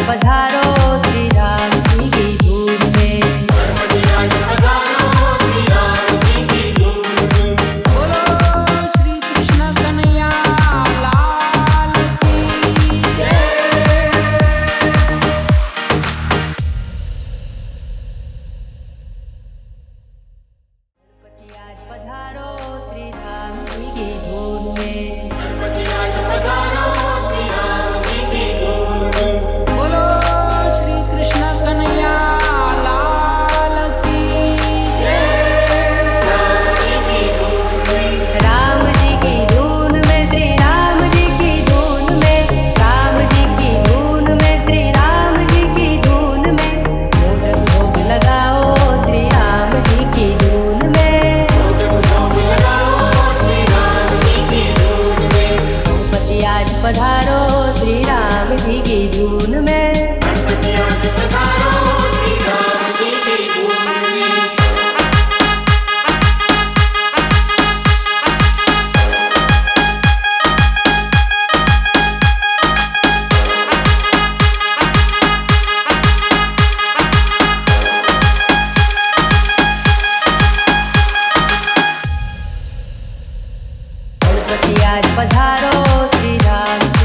पधारो श्री राम जी की धूम में। गणपति आज पधारो श्री राम जी की धूम में। बोलो श्री कृष्ण कन्हैया लाल की जय। गणपति आज पधारो श्री राम जी की धूम में। गणपति आज पधारो श्री राम जी की धूम में। बोलो श्री कृष्ण कन्हैया लाल की जय। राम जी की धूम में। राम जी की धून में श्री राम जी की धून में। राम जी की धून में श्री राम जी की धून में। मोदक भोग लगाओ श्री राम जी की धून में। मोदक भोग लगाओ श्री राम जी की धूम में। गणपति आज पधारो श्री राम जी की धून में। गणपति आज पधारो श्री राम जी की धूम में। गणपति आज पधारो श्री राम